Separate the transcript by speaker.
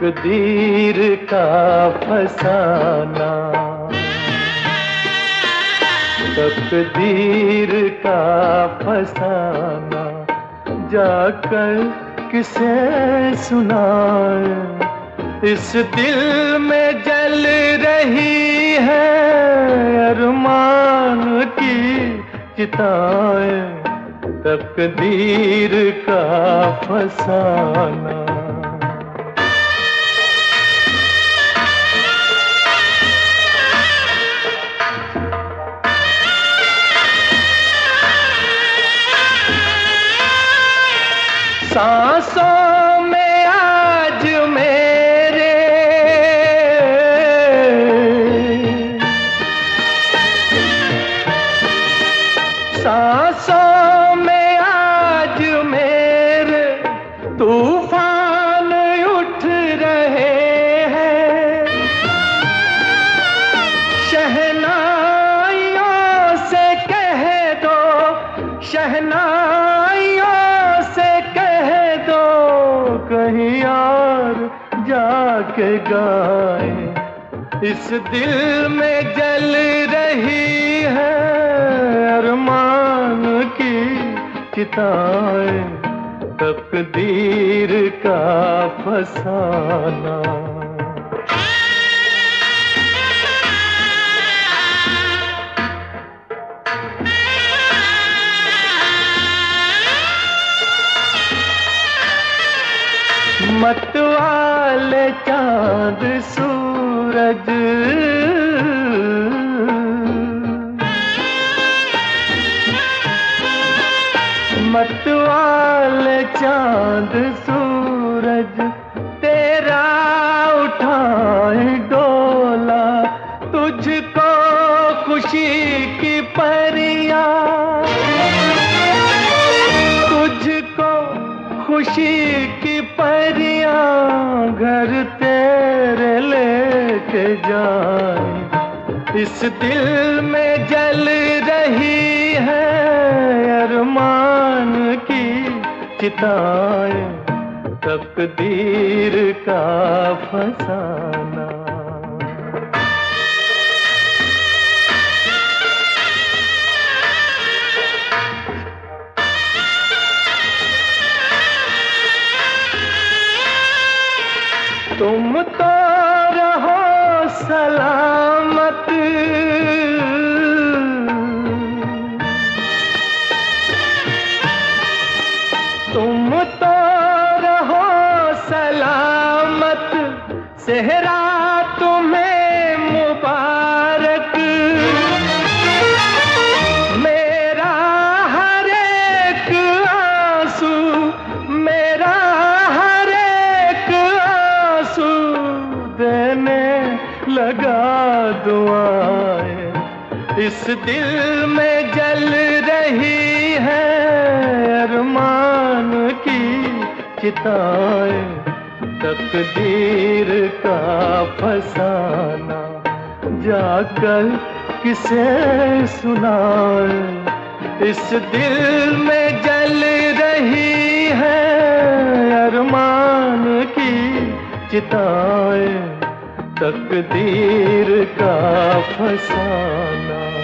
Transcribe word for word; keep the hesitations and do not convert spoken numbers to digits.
Speaker 1: तकदीर का फसाना, तकदीर का फसाना, जाकर किसे सुनाए। इस दिल में जल रही है अरमान की चिताएं, तकदीर का फसाना। सांसों में आज मेरे सांसों में आज मेरे तूफान उठ रहे हैं। शहनाइयों से कह दो, शहनाइयों से कह दो, कहीं यार जाके गाए। इस दिल में जल रही है अरमान की चिताएं, तकदीर का फसाना। मतवाले चांद सूरज, मतवाले चांद सूरज, तेरा उठाए डोला। तुझको खुशी की परियां, तुझको खुशी की परियां घर तेरे लेके जाए। इस दिल में जल रही है अरमान की चिताएं, तकदीर का फसाना। तुम तो रहो सलामत, तुम तो रहो सलामत, सेहरा तुम्हें मुबारक। मेरा हर एक आंसू, मेरा हर एक आंसू देने लगा दुआएं। इस दिल में जल रही है अरमान की चिताएं, तकदीर का फसाना। जाकर किसे सुनाए। इस दिल में जल रही है अरमान की चिताएं, तकदीर का फसाना।